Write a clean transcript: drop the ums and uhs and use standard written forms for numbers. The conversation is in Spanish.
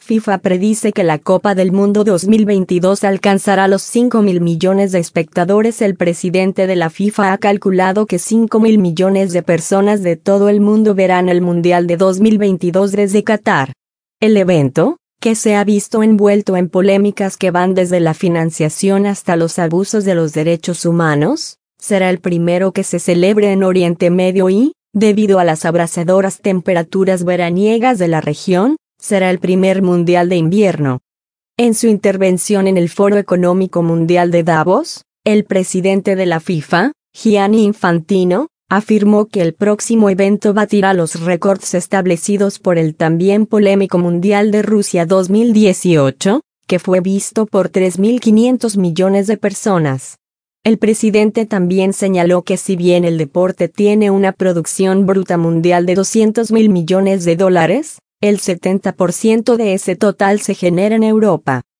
FIFA predice que la Copa del Mundo 2022 alcanzará los 5.000 millones de espectadores. El presidente de la FIFA ha calculado que 5.000 millones de personas de todo el mundo verán el Mundial de 2022 desde Qatar. El evento, que se ha visto envuelto en polémicas que van desde la financiación hasta los abusos de los derechos humanos, será el primero que se celebre en Oriente Medio y, debido a las abrasadoras temperaturas veraniegas de la región, será el primer Mundial de invierno. En su intervención en el Foro Económico Mundial de Davos, el presidente de la FIFA, Gianni Infantino, afirmó que el próximo evento batirá los récords establecidos por el también polémico Mundial de Rusia 2018, que fue visto por 3.500 millones de personas. El presidente también señaló que si bien el deporte tiene una producción bruta mundial de 200.000 millones de dólares, el 70% de ese total se genera en Europa.